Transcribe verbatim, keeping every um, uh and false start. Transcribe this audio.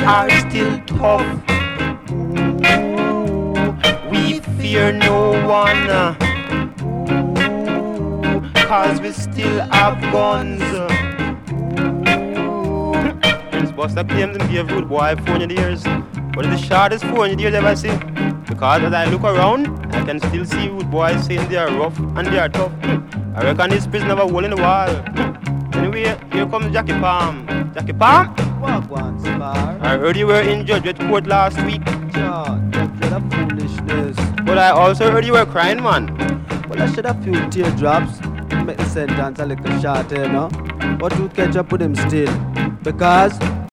are still tough. Ooh, we fear no one. Ooh, cause we still have guns. Ooh. Prince Buster claims to be a rude boy four hundred years. But it's the shortest four hundred years ever seen. Because as I look around, I can still see rude boys saying they are rough and they are tough. I reckon this prison have a hole in the wall. Anyway, here comes Jackie Palm. Jackie Palm? What one, Spar? I heard you were in judge at court last week. John, that's of foolishness. But I also heard you were crying, man. Well, I shed a few teardrops to make the sentence a little shorter, you know? But you catch up with him still. Because